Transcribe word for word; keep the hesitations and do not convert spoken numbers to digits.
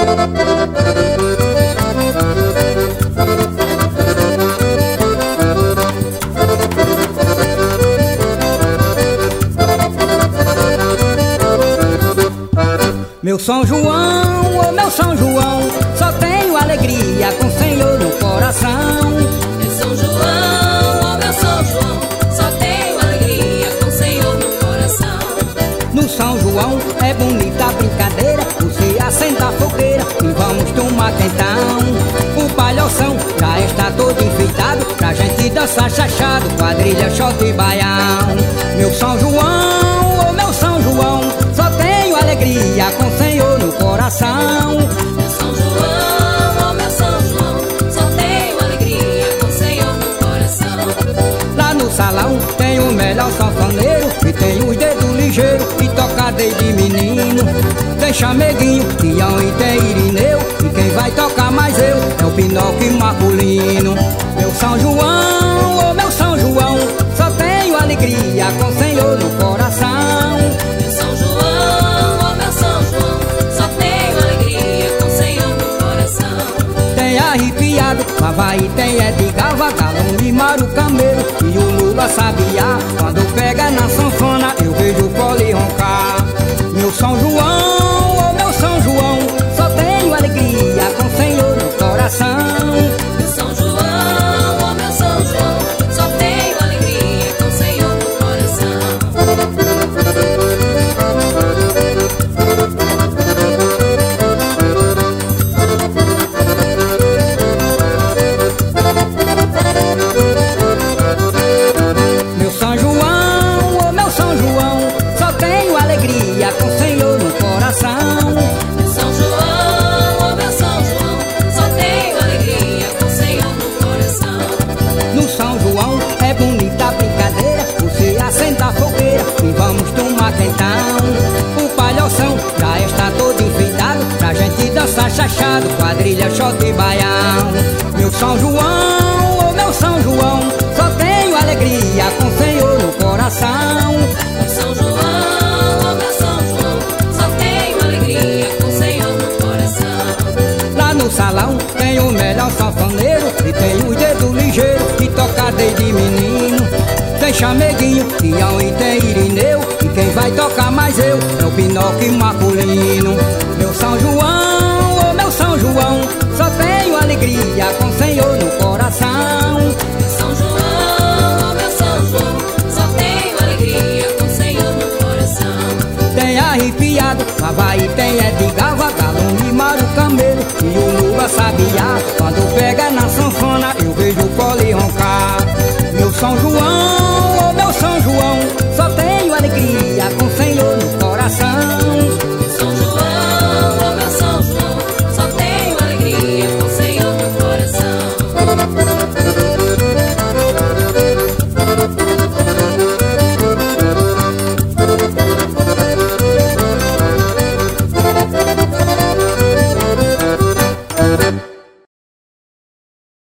Meu São João, ô meu São João, só tenho alegria com o Senhor no coração. Meu São João, ô meu São João, só tenho alegria com o Senhor no coração. No São João é bonita a brincadeira, você assenta a fogueira e vamos tomar quentão. O palhoção já está todo enfeitado pra gente dançar chachado, quadrilha, shot e baião. Meu São João, ô meu São João, só tenho alegria com o Senhor no coração. Meu São João, ô meu São João, só tenho alegria com o Senhor no coração. Lá no salão tem o melhor sanfoneiro e tem os dedos ligeiros e toca desde menino. Tem chameguinho, peão e tem irineu, e quem vai tocar mais eu é o Pinóquio Marculino. Meu São João, ô meu São João, só tenho alegria com o Senhor no coração. Meu São João, ô meu São João, só tenho alegria com o Senhor no coração. Tem arrepiado, Havaí tem Edgar, Vagalão e Mário Camelo e o Lula Sabiá. Quando pega na sanfona eu vejo o fole roncar. Meu São João, ô meu São João, só tenho alegria com o Senhor no coração. Meu São João, ô meu São João, só tenho alegria com o Senhor no coração. Meu São João, ô meu São João, só tenho alegria com o Senhor no coração. Meu São João, ô meu São João, só tenho alegria com o Senhor no coração. No São João é bonita a brincadeira, você assenta a fogueira e vamos tomar quentão. O palhoção já está todo enfeitado pra gente dançar chachado, quadrilha, shot e baião. Meu São João, ô meu São João, só tenho alegria com o Senhor no coração. Meu São João, ô meu São João, só tenho alegria com o Senhor no coração. Lá no salão tem o melhor sanfoneiro e tem os dedos ligeiros e toca desde menino. Tem chameguinho, peão e tem irineu, e quem vai tocar mais eu é o Pinóquio Marculino. Meu São João,